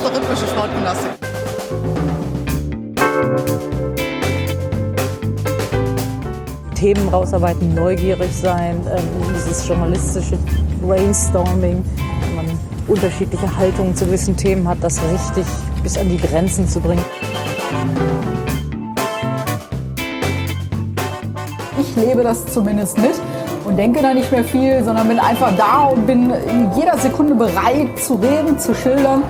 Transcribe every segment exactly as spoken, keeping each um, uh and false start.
also rhythmische Sportgymnastik. Themen rausarbeiten, neugierig sein, ähm, dieses journalistische Brainstorming, wenn man unterschiedliche Haltungen zu gewissen Themen hat, das richtig bis an die Grenzen zu bringen. Ich lebe das zumindest mit und denke da nicht mehr viel, sondern bin einfach da und bin in jeder Sekunde bereit zu reden, zu schildern.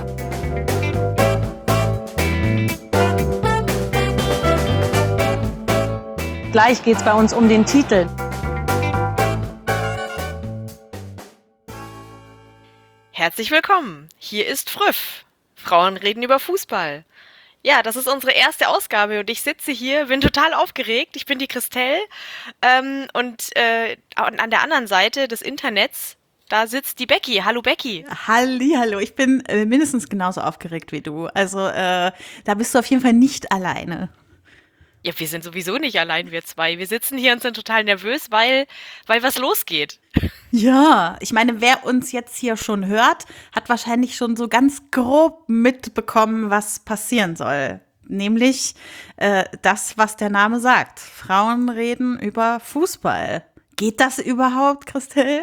Gleich geht es bei uns um den Titel. Herzlich willkommen. Hier ist Früff. Frauen reden über Fußball. Ja, das ist unsere erste Ausgabe und ich sitze hier, bin total aufgeregt. Ich bin die Christelle ähm, und äh, an der anderen Seite des Internets, da sitzt die Becky. Hallo Becky. Hallihallo, ich bin äh, mindestens genauso aufgeregt wie du. Also äh, da bist du auf jeden Fall nicht alleine. Ja, wir sind sowieso nicht allein, wir zwei. Wir sitzen hier und sind total nervös, weil, weil was losgeht. Ja, ich meine, wer uns jetzt hier schon hört, hat wahrscheinlich schon so ganz grob mitbekommen, was passieren soll. Nämlich äh, das, was der Name sagt. Frauen reden über Fußball. Geht das überhaupt, Christelle?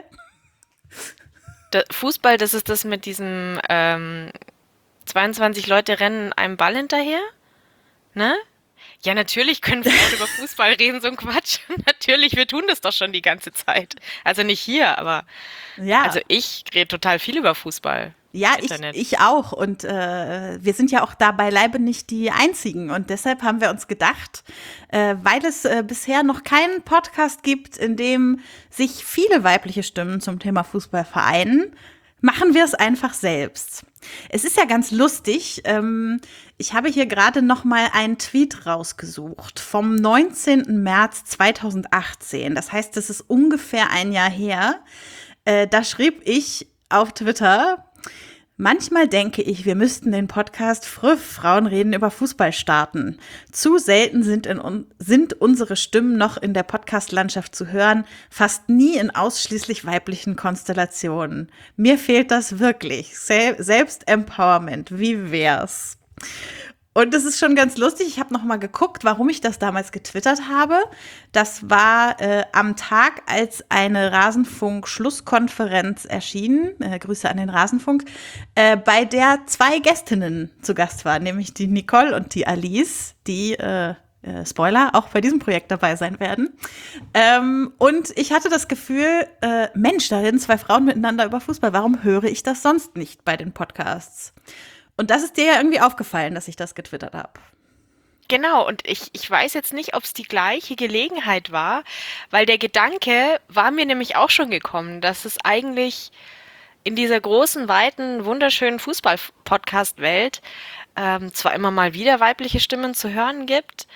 Der Fußball, das ist das mit diesem ähm, zweiundzwanzig Leute rennen einem Ball hinterher, ne? Ja, natürlich können wir auch über Fußball reden, so ein Quatsch. Natürlich, wir tun das doch schon die ganze Zeit. Also nicht hier, aber ja. Also ich rede total viel über Fußball. Ja, ich, ich auch. Und äh, wir sind ja auch da beileibe nicht die Einzigen. Und deshalb haben wir uns gedacht, äh, weil es äh, bisher noch keinen Podcast gibt, in dem sich viele weibliche Stimmen zum Thema Fußball vereinen, machen wir es einfach selbst. Es ist ja ganz lustig. Ähm, ich habe hier gerade noch mal einen Tweet rausgesucht vom neunzehnten März zweitausendachtzehn. Das heißt, das ist ungefähr ein Jahr her. Äh, da schrieb ich auf Twitter: Manchmal denke ich, wir müssten den Podcast Früff, Frauen reden über Fußball starten. Zu selten sind, in, sind unsere Stimmen noch in der Podcast-Landschaft zu hören, fast nie in ausschließlich weiblichen Konstellationen. Mir fehlt das wirklich. Sel- Selbstempowerment, wie wär's? Und das ist schon ganz lustig. Ich habe noch mal geguckt, warum ich das damals getwittert habe. Das war äh, am Tag, als eine Rasenfunk-Schlusskonferenz erschien, äh, Grüße an den Rasenfunk, äh, bei der zwei Gästinnen zu Gast waren, nämlich die Nicole und die Alice, die, äh, äh, Spoiler, auch bei diesem Projekt dabei sein werden. Ähm, und ich hatte das Gefühl, äh, Mensch, da reden zwei Frauen miteinander über Fußball. Warum höre ich das sonst nicht bei den Podcasts? Und das ist dir ja irgendwie aufgefallen, dass ich das getwittert habe. Genau, und ich, ich weiß jetzt nicht, ob es die gleiche Gelegenheit war, weil der Gedanke war mir nämlich auch schon gekommen, dass es eigentlich in dieser großen, weiten, wunderschönen Fußball-Podcast-Welt ähm, zwar immer mal wieder weibliche Stimmen zu hören gibt,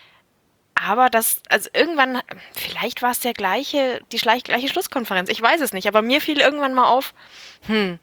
aber das, also irgendwann, vielleicht war es der gleiche, die gleiche Schlusskonferenz, ich weiß es nicht, aber mir fiel irgendwann mal auf, hm,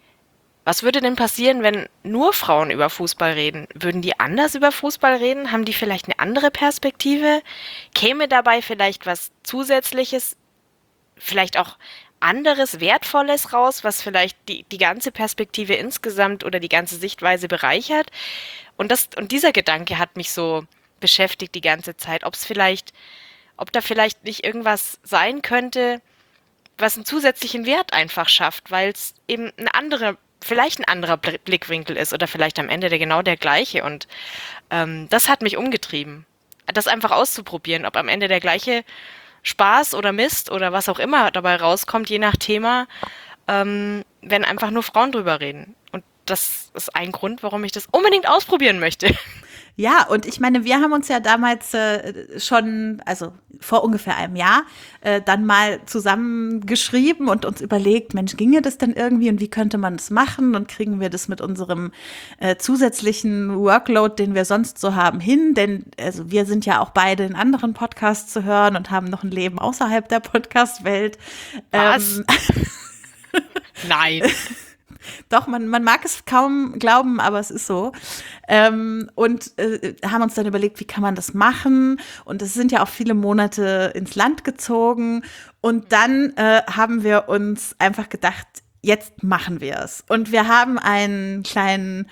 was würde denn passieren, wenn nur Frauen über Fußball reden? Würden die anders über Fußball reden? Haben die vielleicht eine andere Perspektive? Käme dabei vielleicht was Zusätzliches, vielleicht auch anderes, Wertvolles raus, was vielleicht die, die ganze Perspektive insgesamt oder die ganze Sichtweise bereichert? Und das, und dieser Gedanke hat mich so beschäftigt die ganze Zeit, ob es vielleicht, ob da vielleicht nicht irgendwas sein könnte, was einen zusätzlichen Wert einfach schafft, weil es eben eine andere vielleicht ein anderer Blickwinkel ist oder vielleicht am Ende der genau der gleiche. Und ähm, das hat mich umgetrieben, das einfach auszuprobieren, ob am Ende der gleiche Spaß oder Mist oder was auch immer dabei rauskommt, je nach Thema, ähm, wenn einfach nur Frauen drüber reden. Und das ist ein Grund, warum ich das unbedingt ausprobieren möchte. Ja, und ich meine, wir haben uns ja damals äh, schon, also vor ungefähr einem Jahr, äh, dann mal zusammengeschrieben und uns überlegt, Mensch, ginge das denn irgendwie und wie könnte man das machen und kriegen wir das mit unserem äh, zusätzlichen Workload, den wir sonst so haben, hin? Denn also wir sind ja auch beide in anderen Podcasts zu hören und haben noch ein Leben außerhalb der Podcast-Welt. Was? Ähm, Nein. Doch, man, man mag es kaum glauben, aber es ist so. Ähm, und äh, haben uns dann überlegt, wie kann man das machen? Und es sind ja auch viele Monate ins Land gezogen. Und dann äh, haben wir uns einfach gedacht, jetzt machen wir es. Und wir haben einen kleinen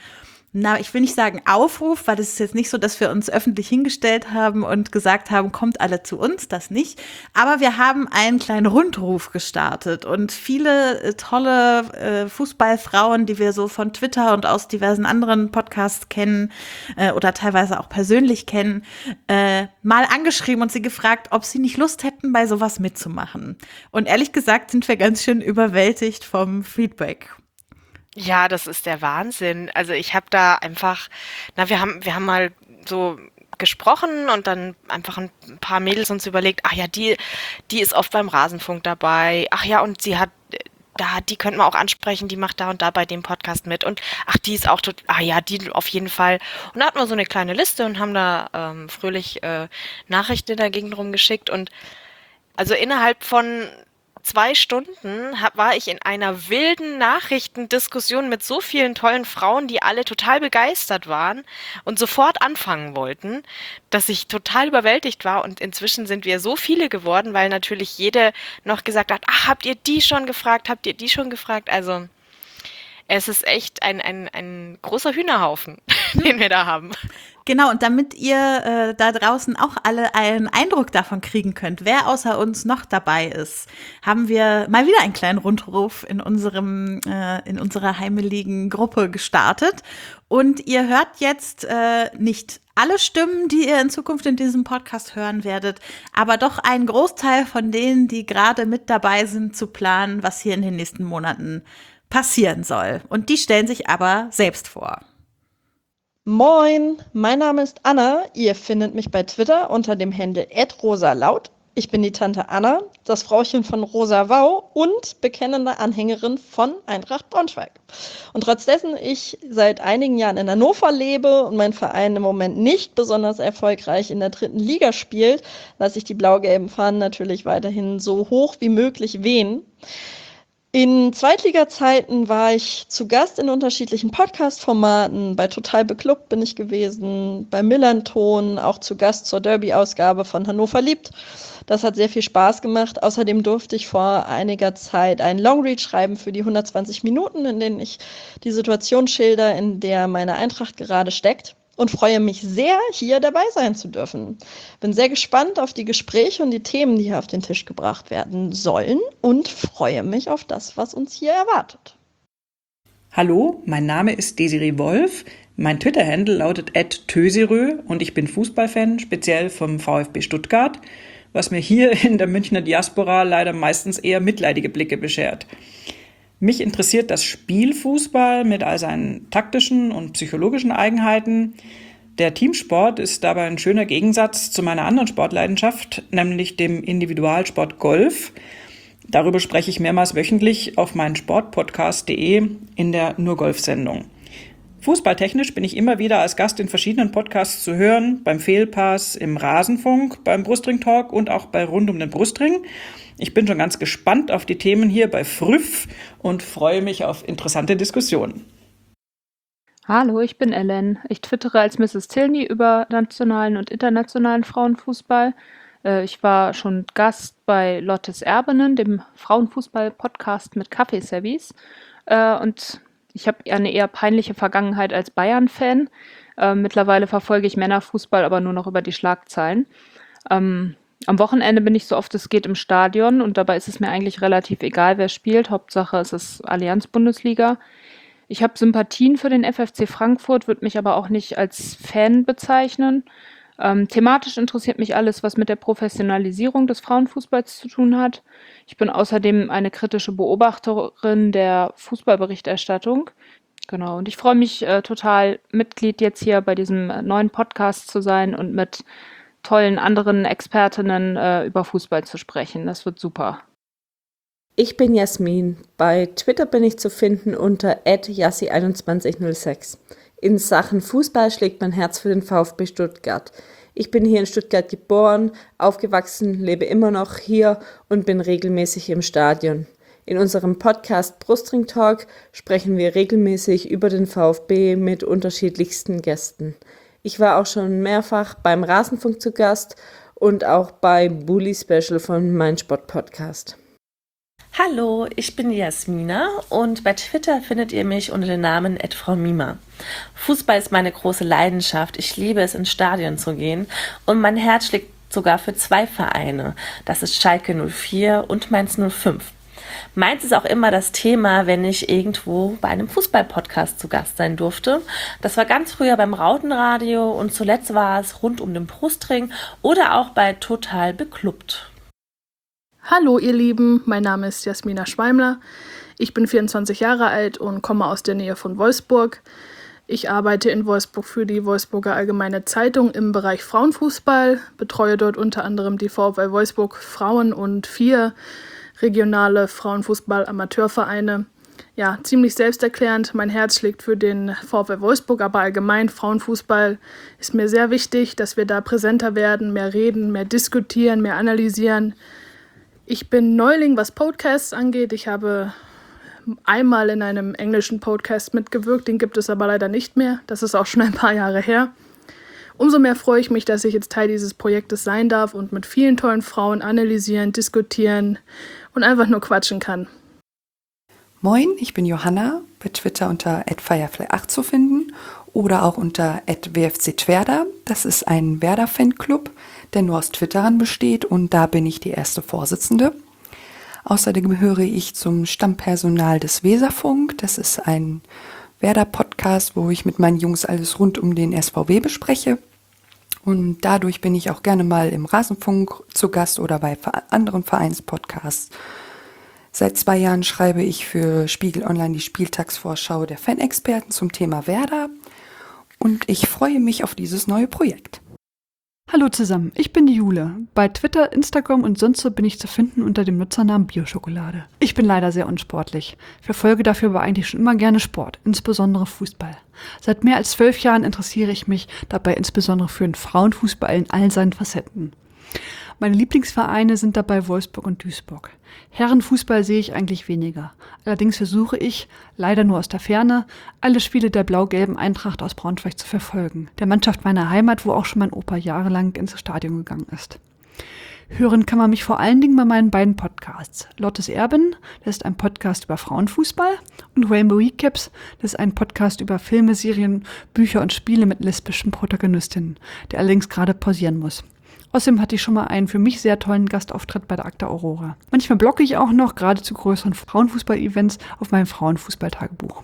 na, ich will nicht sagen Aufruf, weil es ist jetzt nicht so, dass wir uns öffentlich hingestellt haben und gesagt haben, kommt alle zu uns, das nicht. Aber wir haben einen kleinen Rundruf gestartet und viele äh, tolle äh, Fußballfrauen, die wir so von Twitter und aus diversen anderen Podcasts kennen äh, oder teilweise auch persönlich kennen, äh, mal angeschrieben und sie gefragt, ob sie nicht Lust hätten, bei sowas mitzumachen. Und ehrlich gesagt sind wir ganz schön überwältigt vom Feedback. Ja, das ist der Wahnsinn. Also ich habe da einfach, na, wir haben, wir haben mal so gesprochen und dann einfach ein paar Mädels uns überlegt, ach ja, die, die ist oft beim Rasenfunk dabei. Ach ja, und sie hat, da, die könnte man auch ansprechen, die macht da und da bei dem Podcast mit. Und ach, die ist auch tot, ah ja, die auf jeden Fall. Und da hatten wir so eine kleine Liste und haben da ähm, fröhlich äh, Nachrichten in der Gegend rumgeschickt. Und also innerhalb von zwei Stunden hab, war ich in einer wilden Nachrichtendiskussion mit so vielen tollen Frauen, die alle total begeistert waren und sofort anfangen wollten, dass ich total überwältigt war. Und inzwischen sind wir so viele geworden, weil natürlich jede noch gesagt hat, ach, habt ihr die schon gefragt, habt ihr die schon gefragt? Also es ist echt ein, ein, ein großer Hühnerhaufen, den wir da haben. Genau, und damit ihr äh, da draußen auch alle einen Eindruck davon kriegen könnt, wer außer uns noch dabei ist, haben wir mal wieder einen kleinen Rundruf in unserem äh, in unserer heimeligen Gruppe gestartet. Und ihr hört jetzt äh, nicht alle Stimmen, die ihr in Zukunft in diesem Podcast hören werdet, aber doch einen Großteil von denen, die gerade mit dabei sind, zu planen, was hier in den nächsten Monaten passieren soll. Und die stellen sich aber selbst vor. Moin, mein Name ist Anna. Ihr findet mich bei Twitter unter dem Handle at rosalaut. Ich bin die Tante Anna, das Frauchen von Rosa Wau und bekennende Anhängerin von Eintracht Braunschweig. Und trotz dessen ich seit einigen Jahren in Hannover lebe und mein Verein im Moment nicht besonders erfolgreich in der dritten Liga spielt, lasse ich die blau-gelben Fahnen natürlich weiterhin so hoch wie möglich wehen. In Zweitliga-Zeiten war ich zu Gast in unterschiedlichen Podcast-Formaten. Bei Total Beklubbt bin ich gewesen, bei Millanton, auch zu Gast zur Derby-Ausgabe von Hannover liebt. Das hat sehr viel Spaß gemacht. Außerdem durfte ich vor einiger Zeit einen Longread schreiben für die hundertzwanzig Minuten, in denen ich die Situation schilder, in der meine Eintracht gerade steckt. Und freue mich sehr, hier dabei sein zu dürfen. Bin sehr gespannt auf die Gespräche und die Themen, die hier auf den Tisch gebracht werden sollen und freue mich auf das, was uns hier erwartet. Hallo, mein Name ist Desiree Wolf. Mein Twitter-Handle lautet at töserö und ich bin Fußballfan, speziell vom VfB Stuttgart, was mir hier in der Münchner Diaspora leider meistens eher mitleidige Blicke beschert. Mich interessiert das Spielfußball mit all seinen taktischen und psychologischen Eigenheiten. Der Teamsport ist dabei ein schöner Gegensatz zu meiner anderen Sportleidenschaft, nämlich dem Individualsport Golf. Darüber spreche ich mehrmals wöchentlich auf meinen sportpodcast punkt de in der Nur-Golf-Sendung. Fußballtechnisch bin ich immer wieder als Gast in verschiedenen Podcasts zu hören, beim Fehlpass, im Rasenfunk, beim Brustring-Talk und auch bei Rund um den Brustring. Ich bin schon ganz gespannt auf die Themen hier bei Früff und freue mich auf interessante Diskussionen. Hallo, ich bin Ellen. Ich twittere als Misses Tilney über nationalen und internationalen Frauenfußball. Äh, Ich war schon Gast bei Lottes Erbinnen, dem Frauenfußball-Podcast mit Kaffeeservice. Äh, Und ich habe eine eher peinliche Vergangenheit als Bayern-Fan. Äh, Mittlerweile verfolge ich Männerfußball aber nur noch über die Schlagzeilen. Ähm, Am Wochenende bin ich so oft es geht im Stadion und dabei ist es mir eigentlich relativ egal, wer spielt. Hauptsache es ist Allianz-Bundesliga. Ich habe Sympathien für den F F C Frankfurt, würde mich aber auch nicht als Fan bezeichnen. Ähm, thematisch interessiert mich alles, was mit der Professionalisierung des Frauenfußballs zu tun hat. Ich bin außerdem eine kritische Beobachterin der Fußballberichterstattung. Genau, und ich freue mich äh, total, Mitglied jetzt hier bei diesem äh, neuen Podcast zu sein und mit tollen anderen Expertinnen äh, über Fußball zu sprechen. Das wird super. Ich bin Jasmin. Bei Twitter bin ich zu finden unter at jassi einundzwanzig null sechs. In Sachen Fußball schlägt mein Herz für den VfB Stuttgart. Ich bin hier in Stuttgart geboren, aufgewachsen, lebe immer noch hier und bin regelmäßig im Stadion. In unserem Podcast Brustring Talk sprechen wir regelmäßig über den VfB mit unterschiedlichsten Gästen. Ich war auch schon mehrfach beim Rasenfunk zu Gast und auch bei Bully Special von Mein Sport Podcast. Hallo, ich bin Jasmina und bei Twitter findet ihr mich unter dem Namen at Frau Mima. Fußball ist meine große Leidenschaft. Ich liebe es, ins Stadion zu gehen und mein Herz schlägt sogar für zwei Vereine. Das ist Schalke null vier und Mainz null fünf. Meins ist auch immer das Thema, wenn ich irgendwo bei einem Fußball-Podcast zu Gast sein durfte. Das war ganz früher beim Rautenradio und zuletzt war es rund um den Brustring oder auch bei Total Beklubbt. Hallo ihr Lieben, mein Name ist Jasmina Schweimler. Ich bin vierundzwanzig Jahre alt und komme aus der Nähe von Wolfsburg. Ich arbeite in Wolfsburg für die Wolfsburger Allgemeine Zeitung im Bereich Frauenfußball, betreue dort unter anderem die VfL Wolfsburg Frauen und vier regionale Frauenfußball-Amateurvereine. Ja, ziemlich selbsterklärend, mein Herz schlägt für den VfL Wolfsburg, aber allgemein Frauenfußball ist mir sehr wichtig, dass wir da präsenter werden, mehr reden, mehr diskutieren, mehr analysieren. Ich bin Neuling, was Podcasts angeht. Ich habe einmal in einem englischen Podcast mitgewirkt, den gibt es aber leider nicht mehr. Das ist auch schon ein paar Jahre her. Umso mehr freue ich mich, dass ich jetzt Teil dieses Projektes sein darf und mit vielen tollen Frauen analysieren, diskutieren und einfach nur quatschen kann. Moin, ich bin Johanna, bei Twitter unter at firefly acht zu finden oder auch unter at w f c Twerda. Das ist ein Werder-Fanclub, der nur aus Twitterern besteht und da bin ich die erste Vorsitzende. Außerdem gehöre ich zum Stammpersonal des Weserfunk. Das ist ein Werder-Podcast, wo ich mit meinen Jungs alles rund um den S V W bespreche. Und dadurch bin ich auch gerne mal im Rasenfunk zu Gast oder bei anderen Vereinspodcasts. Seit zwei Jahren schreibe ich für Spiegel Online die Spieltagsvorschau der Fanexperten zum Thema Werder. Und ich freue mich auf dieses neue Projekt. Hallo zusammen, ich bin die Jule. Bei Twitter, Instagram und sonst so bin ich zu finden unter dem Nutzernamen Bioschokolade. Ich bin leider sehr unsportlich, verfolge dafür aber eigentlich schon immer gerne Sport, insbesondere Fußball. Seit mehr als zwölf Jahren interessiere ich mich dabei insbesondere für den Frauenfußball in all seinen Facetten. Meine Lieblingsvereine sind dabei Wolfsburg und Duisburg. Herrenfußball sehe ich eigentlich weniger. Allerdings versuche ich, leider nur aus der Ferne, alle Spiele der blau-gelben Eintracht aus Braunschweig zu verfolgen. Der Mannschaft meiner Heimat, wo auch schon mein Opa jahrelang ins Stadion gegangen ist. Hören kann man mich vor allen Dingen bei meinen beiden Podcasts. Lottes Erben, das ist ein Podcast über Frauenfußball, und Rainbow Recaps, das ist ein Podcast über Filme, Serien, Bücher und Spiele mit lesbischen Protagonistinnen, der allerdings gerade pausieren muss. Außerdem hatte ich schon mal einen für mich sehr tollen Gastauftritt bei der Akta Aurora. Manchmal blogge ich auch noch, gerade zu größeren Frauenfußball-Events, auf meinem Frauenfußballtagebuch.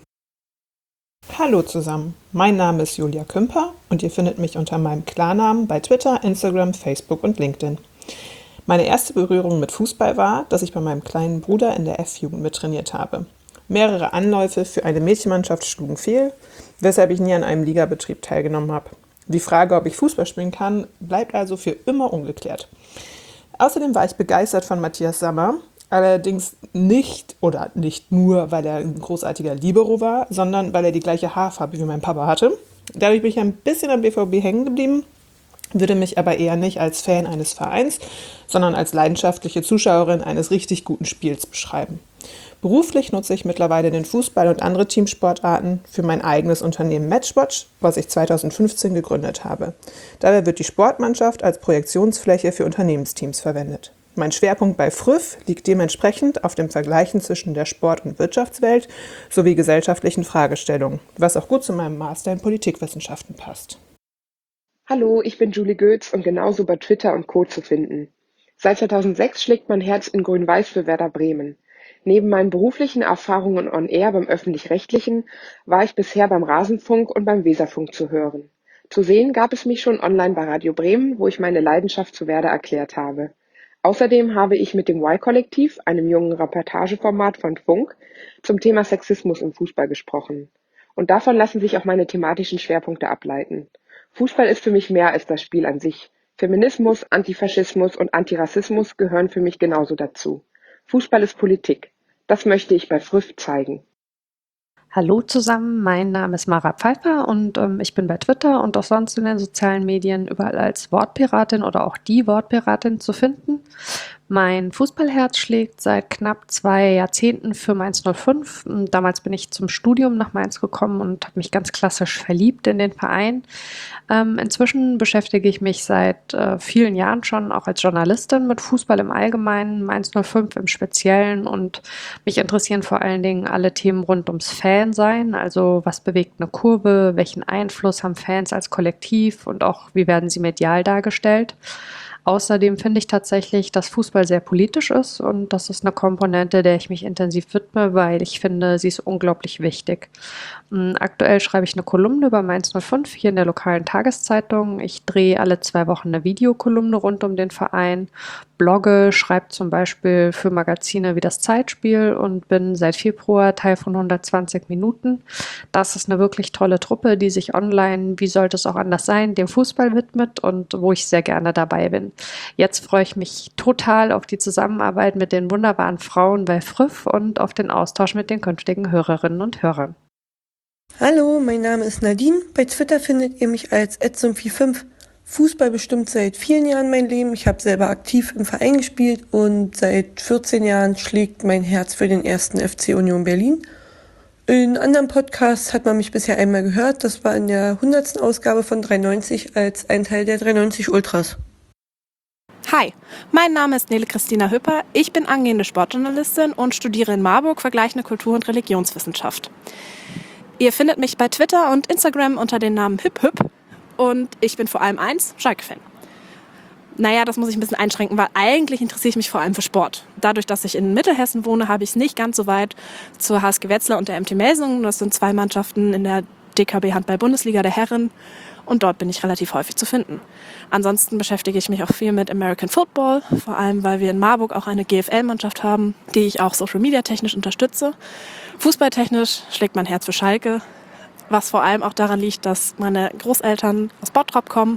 Hallo zusammen, mein Name ist Julia Kümper und ihr findet mich unter meinem Klarnamen bei Twitter, Instagram, Facebook und LinkedIn. Meine erste Berührung mit Fußball war, dass ich bei meinem kleinen Bruder in der F-Jugend mittrainiert habe. Mehrere Anläufe für eine Mädchenmannschaft schlugen fehl, weshalb ich nie an einem Ligabetrieb teilgenommen habe. Die Frage, ob ich Fußball spielen kann, bleibt also für immer ungeklärt. Außerdem war ich begeistert von Matthias Sammer, allerdings nicht oder nicht nur, weil er ein großartiger Libero war, sondern weil er die gleiche Haarfarbe wie mein Papa hatte. Dadurch bin ich ein bisschen am B V B hängen geblieben, würde mich aber eher nicht als Fan eines Vereins, sondern als leidenschaftliche Zuschauerin eines richtig guten Spiels beschreiben. Beruflich nutze ich mittlerweile den Fußball und andere Teamsportarten für mein eigenes Unternehmen Matchwatch, was ich zweitausendfünfzehn gegründet habe. Dabei wird die Sportmannschaft als Projektionsfläche für Unternehmensteams verwendet. Mein Schwerpunkt bei Früff liegt dementsprechend auf dem Vergleichen zwischen der Sport- und Wirtschaftswelt sowie gesellschaftlichen Fragestellungen, was auch gut zu meinem Master in Politikwissenschaften passt. Hallo, ich bin Julie Goetz und genauso bei Twitter und Co. zu finden. Seit zweitausendsechs schlägt mein Herz in Grün-Weiß für Werder Bremen. Neben meinen beruflichen Erfahrungen on Air beim Öffentlich-Rechtlichen war ich bisher beim Rasenfunk und beim Weserfunk zu hören. Zu sehen gab es mich schon online bei Radio Bremen, wo ich meine Leidenschaft zu Werder erklärt habe. Außerdem habe ich mit dem Y-Kollektiv, einem jungen Reportageformat von Funk, zum Thema Sexismus im Fußball gesprochen. Und davon lassen sich auch meine thematischen Schwerpunkte ableiten. Fußball ist für mich mehr als das Spiel an sich. Feminismus, Antifaschismus und Antirassismus gehören für mich genauso dazu. Fußball ist Politik. Das möchte ich bei Früff zeigen. Hallo zusammen, mein Name ist Mara Pfeiffer und ähm, ich bin bei Twitter und auch sonst in den sozialen Medien überall als Wortpiratin oder auch die Wortpiratin zu finden. Mein Fußballherz schlägt seit knapp zwei Jahrzehnten für Mainz null fünf. Damals bin ich zum Studium nach Mainz gekommen und habe mich ganz klassisch verliebt in den Verein. Ähm, inzwischen beschäftige ich mich seit äh, vielen Jahren schon auch als Journalistin mit Fußball im Allgemeinen, Mainz null fünf im Speziellen, und mich interessieren vor allen Dingen alle Themen rund ums Fansein, also was bewegt eine Kurve, welchen Einfluss haben Fans als Kollektiv und auch wie werden sie medial dargestellt. Außerdem finde ich tatsächlich, dass Fußball sehr politisch ist, und das ist eine Komponente, der ich mich intensiv widme, weil ich finde, sie ist unglaublich wichtig. Aktuell schreibe ich eine Kolumne über Mainz null fünf hier in der lokalen Tageszeitung. Ich drehe alle zwei Wochen eine Videokolumne rund um den Verein, blogge, schreibe zum Beispiel für Magazine wie das Zeitspiel und bin seit Februar Teil von hundertzwanzig Minuten. Das ist eine wirklich tolle Truppe, die sich online, wie sollte es auch anders sein, dem Fußball widmet und wo ich sehr gerne dabei bin. Jetzt freue ich mich total auf die Zusammenarbeit mit den wunderbaren Frauen bei Früff und auf den Austausch mit den künftigen Hörerinnen und Hörern. Hallo, mein Name ist Nadine. Bei Twitter findet ihr mich als at sophie fünf. Fußball bestimmt seit vielen Jahren mein Leben. Ich habe selber aktiv im Verein gespielt und seit vierzehn Jahren schlägt mein Herz für den ersten F C Union Berlin. In anderen Podcasts hat man mich bisher einmal gehört. Das war in der hundertsten Ausgabe von dreihundertneunzig als ein Teil der dreihundertneunzig Ultras. Hi, mein Name ist Nele Christina Hüpper. Ich bin angehende Sportjournalistin und studiere in Marburg vergleichende Kultur- und Religionswissenschaft. Ihr findet mich bei Twitter und Instagram unter dem Namen HüpHüp und ich bin vor allem eins, Schalke-Fan. Naja, das muss ich ein bisschen einschränken, weil eigentlich interessiere ich mich vor allem für Sport. Dadurch, dass ich in Mittelhessen wohne, habe ich es nicht ganz so weit zur H S G Wetzlar und der M T Melsungen. Das sind zwei Mannschaften in der D K B Handball-Bundesliga der Herren. Und dort bin ich relativ häufig zu finden. Ansonsten beschäftige ich mich auch viel mit American Football, vor allem weil wir in Marburg auch eine G F L-Mannschaft haben, die ich auch social-media-technisch unterstütze. Fußballtechnisch schlägt mein Herz für Schalke, was vor allem auch daran liegt, dass meine Großeltern aus Bottrop kommen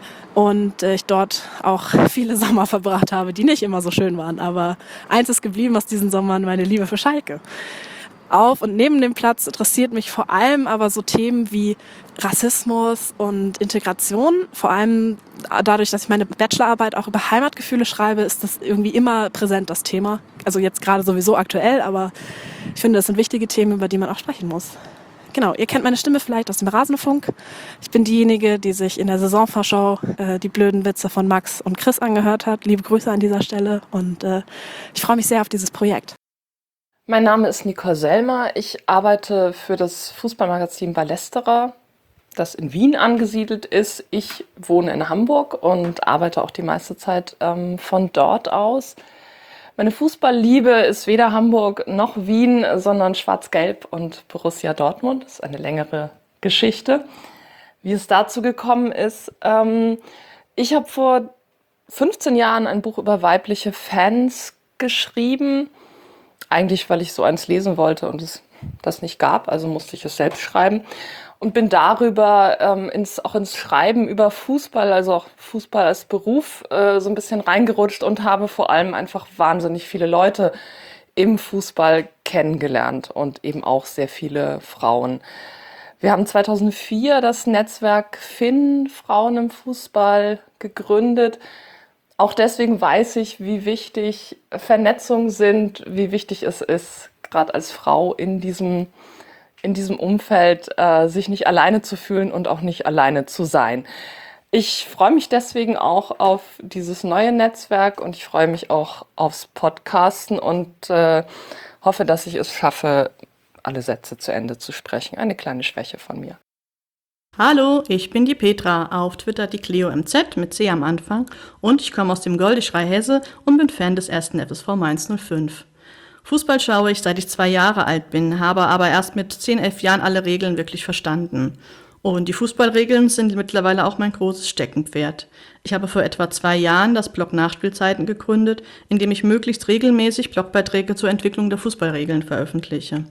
und ich dort auch viele Sommer verbracht habe, die nicht immer so schön waren. Aber eins ist geblieben aus diesen Sommern, meine Liebe für Schalke. Auf und neben dem Platz interessiert mich vor allem aber so Themen wie Rassismus und Integration. Vor allem dadurch, dass ich meine Bachelorarbeit auch über Heimatgefühle schreibe, ist das irgendwie immer präsent, das Thema. Also jetzt gerade sowieso aktuell, aber ich finde, das sind wichtige Themen, über die man auch sprechen muss. Genau, ihr kennt meine Stimme vielleicht aus dem Rasenfunk. Ich bin diejenige, die sich in der Saisonvorschau äh, die blöden Witze von Max und Chris angehört hat. Liebe Grüße an dieser Stelle und äh, ich freue mich sehr auf dieses Projekt. Mein Name ist Nicole Selmer. Ich arbeite für das Fußballmagazin Ballesterer, das in Wien angesiedelt ist. Ich wohne in Hamburg und arbeite auch die meiste Zeit ähm, von dort aus. Meine Fußballliebe ist weder Hamburg noch Wien, sondern Schwarz-Gelb und Borussia Dortmund. Das ist eine längere Geschichte, wie es dazu gekommen ist. Ähm, ich habe vor fünfzehn Jahren ein Buch über weibliche Fans geschrieben. Eigentlich, weil ich so eins lesen wollte und es das nicht gab, also musste ich es selbst schreiben. Und bin darüber ähm, ins, auch ins Schreiben über Fußball, also auch Fußball als Beruf, äh, so ein bisschen reingerutscht und habe vor allem einfach wahnsinnig viele Leute im Fußball kennengelernt und eben auch sehr viele Frauen. Wir haben zweitausendvier das Netzwerk Finn, Frauen im Fußball, gegründet. Auch deswegen weiß ich, wie wichtig Vernetzungen sind, wie wichtig es ist, gerade als Frau in diesem, in diesem Umfeld, äh, sich nicht alleine zu fühlen und auch nicht alleine zu sein. Ich freue mich deswegen auch auf dieses neue Netzwerk und ich freue mich auch aufs Podcasten und äh, hoffe, dass ich es schaffe, alle Sätze zu Ende zu sprechen. Eine kleine Schwäche von mir. Hallo, ich bin die Petra, auf Twitter die Cleo M Z mit C am Anfang und ich komme aus dem Goldischrei Hesse und bin Fan des ersten F S V Mainz null fünf. Fußball schaue ich, seit ich zwei Jahre alt bin, habe aber erst mit zehn, elf Jahren alle Regeln wirklich verstanden. Und die Fußballregeln sind mittlerweile auch mein großes Steckenpferd. Ich habe vor etwa zwei Jahren das Blog Nachspielzeiten gegründet, in dem ich möglichst regelmäßig Blogbeiträge zur Entwicklung der Fußballregeln veröffentliche.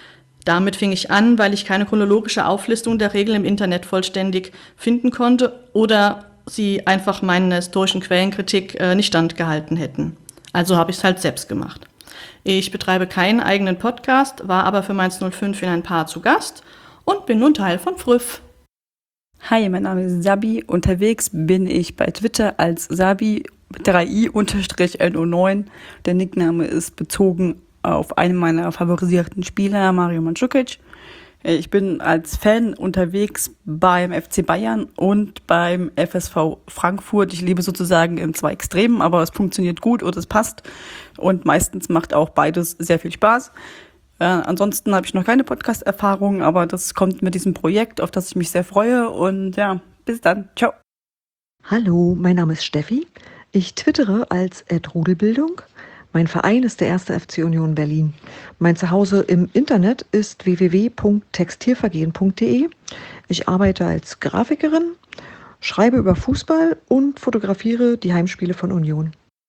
Damit fing ich an, weil ich keine chronologische Auflistung der Regeln im Internet vollständig finden konnte oder sie einfach meiner historischen Quellenkritik äh, nicht standgehalten hätten. Also habe ich es halt selbst gemacht. Ich betreibe keinen eigenen Podcast, war aber für Mainz null fünf in ein paar zu Gast und bin nun Teil von Früff. Hi, mein Name ist Sabi. Unterwegs bin ich bei Twitter als Sabi drei i N O neun. Der Nickname ist bezogen auf einen meiner favorisierten Spieler, Mario Mandzukic. Ich bin als Fan unterwegs beim F C Bayern und beim F S V Frankfurt. Ich lebe sozusagen in zwei Extremen, aber es funktioniert gut und es passt. Und meistens macht auch beides sehr viel Spaß. Äh, ansonsten habe ich noch keine Podcast-Erfahrung, aber das kommt mit diesem Projekt, auf das ich mich sehr freue. Und ja, bis dann. Ciao. Hallo, mein Name ist Steffi. Ich twittere als @rudelbildung. Mein Verein ist der erste F C Union Berlin. Mein Zuhause im Internet ist w w w punkt textilvergehen punkt d e. Ich arbeite als Grafikerin, schreibe über Fußball und fotografiere die Heimspiele von Union.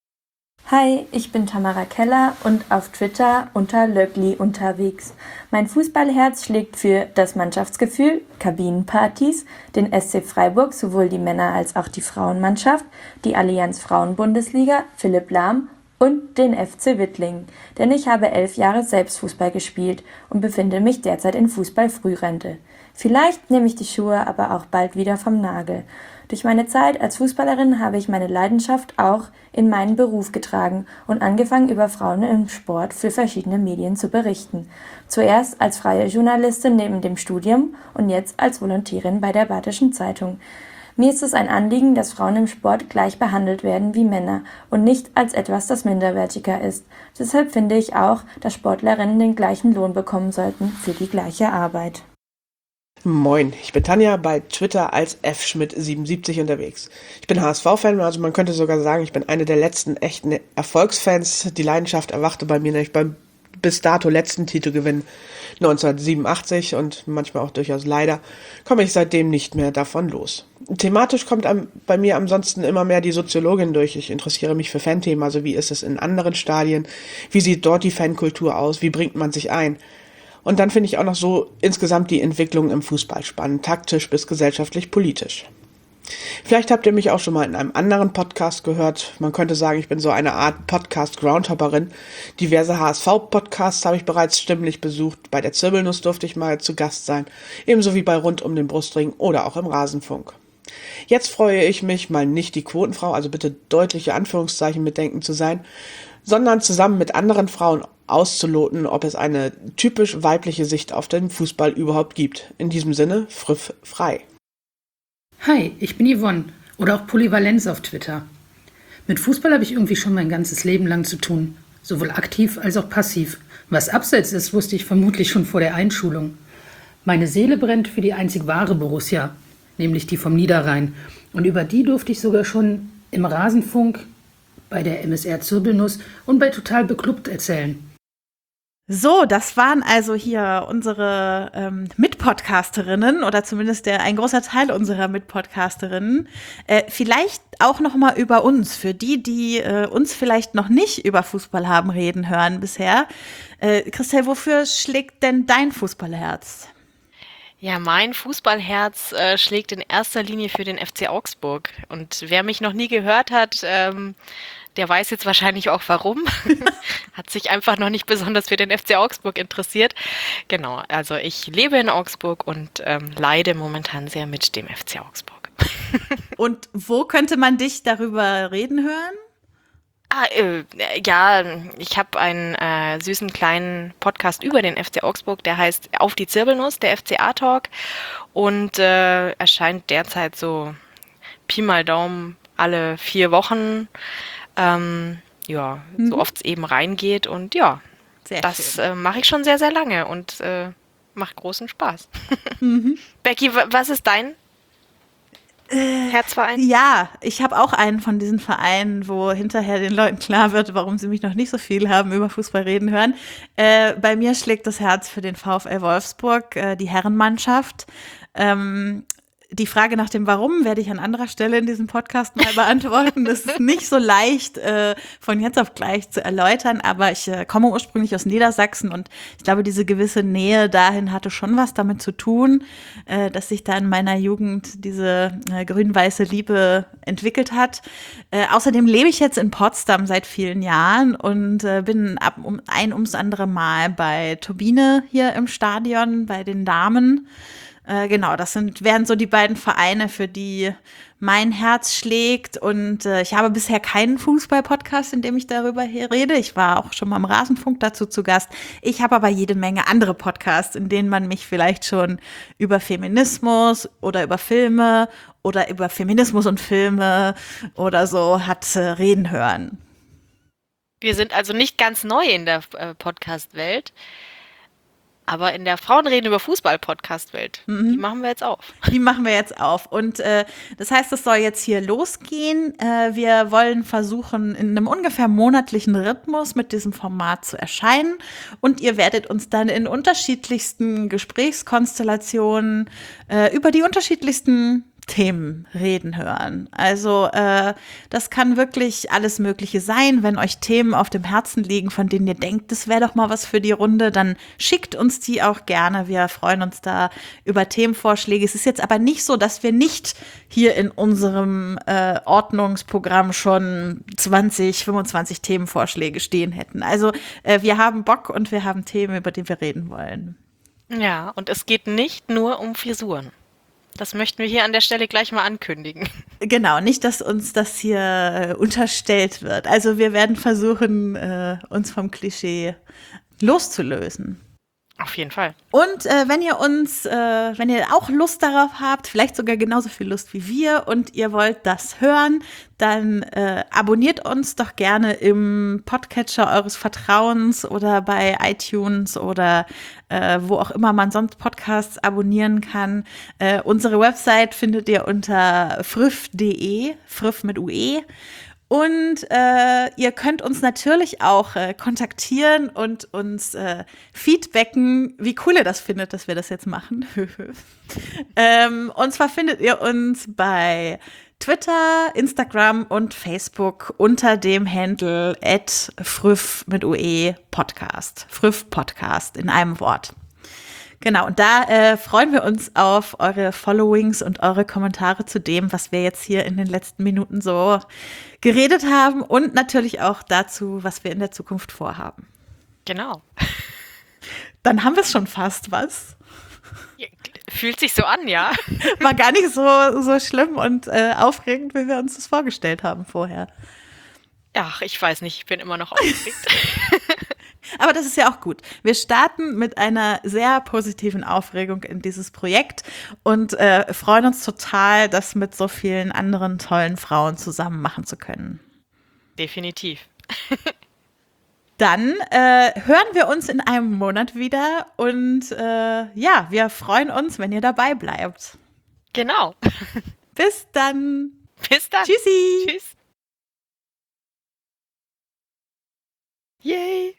Hi, ich bin Tamara Keller und auf Twitter unter Löckli unterwegs. Mein Fußballherz schlägt für das Mannschaftsgefühl, Kabinenpartys, den S C Freiburg, sowohl die Männer- als auch die Frauenmannschaft, die Allianz Frauenbundesliga, Philipp Lahm und den F C Wittling, denn ich habe elf Jahre selbst Fußball gespielt und befinde mich derzeit in Fußballfrührente. Vielleicht nehme ich die Schuhe aber auch bald wieder vom Nagel. Durch meine Zeit als Fußballerin habe ich meine Leidenschaft auch in meinen Beruf getragen und angefangen, über Frauen im Sport für verschiedene Medien zu berichten. Zuerst als freie Journalistin neben dem Studium und jetzt als Volontärin bei der Badischen Zeitung. Mir ist es ein Anliegen, dass Frauen im Sport gleich behandelt werden wie Männer und nicht als etwas, das minderwertiger ist. Deshalb finde ich auch, dass Sportlerinnen den gleichen Lohn bekommen sollten für die gleiche Arbeit. Moin, ich bin Tanja, bei Twitter als F Schmidt siebenundsiebzig unterwegs. Ich bin H S V-Fan, also man könnte sogar sagen, ich bin eine der letzten echten Erfolgsfans. Die Leidenschaft erwachte bei mir nämlich beim bis dato letzten Titelgewinn neunzehnhundertsiebenundachtzig und manchmal auch durchaus leider, komme ich seitdem nicht mehr davon los. Thematisch kommt am, bei mir ansonsten immer mehr die Soziologin durch. Ich interessiere mich für Fanthemen, also wie ist es in anderen Stadien, wie sieht dort die Fankultur aus, wie bringt man sich ein. Und dann finde ich auch noch so insgesamt die Entwicklung im Fußball spannend, taktisch bis gesellschaftlich politisch. Vielleicht habt ihr mich auch schon mal in einem anderen Podcast gehört. Man könnte sagen, ich bin so eine Art Podcast-Groundhopperin. Diverse H S V-Podcasts habe ich bereits stimmlich besucht. Bei der Zirbelnuss durfte ich mal zu Gast sein. Ebenso wie bei Rund um den Brustring oder auch im Rasenfunk. Jetzt freue ich mich, mal nicht die Quotenfrau, also bitte deutliche Anführungszeichen bedenken zu sein, sondern zusammen mit anderen Frauen auszuloten, ob es eine typisch weibliche Sicht auf den Fußball überhaupt gibt. In diesem Sinne, friff frei. Hi, ich bin Yvonne oder auch Polyvalenz auf Twitter. Mit Fußball habe ich irgendwie schon mein ganzes Leben lang zu tun, sowohl aktiv als auch passiv. Was abseits ist, wusste ich vermutlich schon vor der Einschulung. Meine Seele brennt für die einzig wahre Borussia, nämlich die vom Niederrhein. Und über die durfte ich sogar schon im Rasenfunk, bei der M S R Zirbelnuss und bei Total Beklubbt erzählen. So, das waren also hier unsere ähm, Mitpodcasterinnen oder zumindest der ein großer Teil unserer Mitpodcasterinnen. Äh, vielleicht auch noch mal über uns, für die, die äh, uns vielleicht noch nicht über Fußball haben reden hören bisher. Äh, Christel, wofür schlägt denn dein Fußballherz? Ja, mein Fußballherz äh, schlägt in erster Linie für den F C Augsburg. Und wer mich noch nie gehört hat, ähm, der weiß jetzt wahrscheinlich auch warum. Hat sich einfach noch nicht besonders für den F C Augsburg interessiert. Genau, also ich lebe in Augsburg und ähm, leide momentan sehr mit dem F C Augsburg. Und wo könnte man dich darüber reden hören? Ah, äh, ja, ich habe einen äh, süßen kleinen Podcast über den F C Augsburg, der heißt Auf die Zirbelnuss, der F C A-Talk und äh, erscheint derzeit so Pi mal Daumen alle vier Wochen. Ähm, ja, mhm. so oft es eben reingeht und ja, sehr das äh, mache ich schon sehr, sehr lange und äh, macht großen Spaß. Mhm. Becky, w- was ist dein Äh, Herzverein? Ja, ich habe auch einen von diesen Vereinen, wo hinterher den Leuten klar wird, warum sie mich noch nicht so viel haben über Fußball reden hören. Äh, bei mir schlägt das Herz für den VfL Wolfsburg, äh, die Herrenmannschaft. Ähm, Die Frage nach dem Warum werde ich an anderer Stelle in diesem Podcast mal beantworten. Das ist nicht so leicht äh, von jetzt auf gleich zu erläutern, aber ich äh, komme ursprünglich aus Niedersachsen und ich glaube, diese gewisse Nähe dahin hatte schon was damit zu tun, äh, dass sich da in meiner Jugend diese äh, grün-weiße Liebe entwickelt hat. Äh, außerdem lebe ich jetzt in Potsdam seit vielen Jahren und äh, bin ab um ein ums andere Mal bei Turbine hier im Stadion, bei den Damen. Äh, genau, das sind, wären so die beiden Vereine, für die mein Herz schlägt. Und äh, ich habe bisher keinen Fußball-Podcast, in dem ich darüber hier rede. Ich war auch schon mal im Rasenfunk dazu zu Gast. Ich habe aber jede Menge andere Podcasts, in denen man mich vielleicht schon über Feminismus oder über Filme oder über Feminismus und Filme oder so hat äh, reden hören. Wir sind also nicht ganz neu in der äh, Podcast-Welt, aber in der Frauenreden über Fußball-Podcast-Welt. Mhm. Die machen wir jetzt auf. Die machen wir jetzt auf. Und äh, das heißt, es soll jetzt hier losgehen. Äh, wir wollen versuchen, in einem ungefähr monatlichen Rhythmus mit diesem Format zu erscheinen. Und ihr werdet uns dann in unterschiedlichsten Gesprächskonstellationen äh, über die unterschiedlichsten Themen reden hören. Also äh, das kann wirklich alles Mögliche sein. Wenn euch Themen auf dem Herzen liegen, von denen ihr denkt, das wäre doch mal was für die Runde, dann schickt uns die auch gerne. Wir freuen uns da über Themenvorschläge. Es ist jetzt aber nicht so, dass wir nicht hier in unserem äh, Ordnungsprogramm schon zwanzig, fünfundzwanzig Themenvorschläge stehen hätten. Also äh, wir haben Bock und wir haben Themen, über die wir reden wollen. Ja, und es geht nicht nur um Frisuren. Das möchten wir hier an der Stelle gleich mal ankündigen. Genau, nicht, dass uns das hier äh, unterstellt wird. Also wir werden versuchen, äh, uns vom Klischee loszulösen. Auf jeden Fall. Und äh, wenn ihr uns, äh, wenn ihr auch Lust darauf habt, vielleicht sogar genauso viel Lust wie wir und ihr wollt das hören, dann äh, abonniert uns doch gerne im Podcatcher eures Vertrauens oder bei iTunes oder äh, wo auch immer man sonst Podcasts abonnieren kann. Äh, unsere Website findet ihr unter früff punkt de, früff mit U E. Und äh, ihr könnt uns natürlich auch äh, kontaktieren und uns äh, feedbacken, wie cool ihr das findet, dass wir das jetzt machen. ähm, und zwar findet ihr uns bei Twitter, Instagram und Facebook unter dem Handle at früff mit U E Podcast. Früff Podcast in einem Wort. Genau, und da äh, freuen wir uns auf eure Followings und eure Kommentare zu dem, was wir jetzt hier in den letzten Minuten so geredet haben und natürlich auch dazu, was wir in der Zukunft vorhaben. Genau. Dann haben wir es schon fast, was? Ja, fühlt sich so an, ja. War gar nicht so, so schlimm und äh, aufregend, wie wir uns das vorgestellt haben vorher. Ach, ich weiß nicht, ich bin immer noch aufgeregt. Aber das ist ja auch gut. Wir starten mit einer sehr positiven Aufregung in dieses Projekt und äh, freuen uns total, das mit so vielen anderen tollen Frauen zusammen machen zu können. Definitiv. Dann äh, hören wir uns in einem Monat wieder und äh, ja, wir freuen uns, wenn ihr dabei bleibt. Genau. Bis dann. Bis dann. Tschüssi. Tschüss. Yay.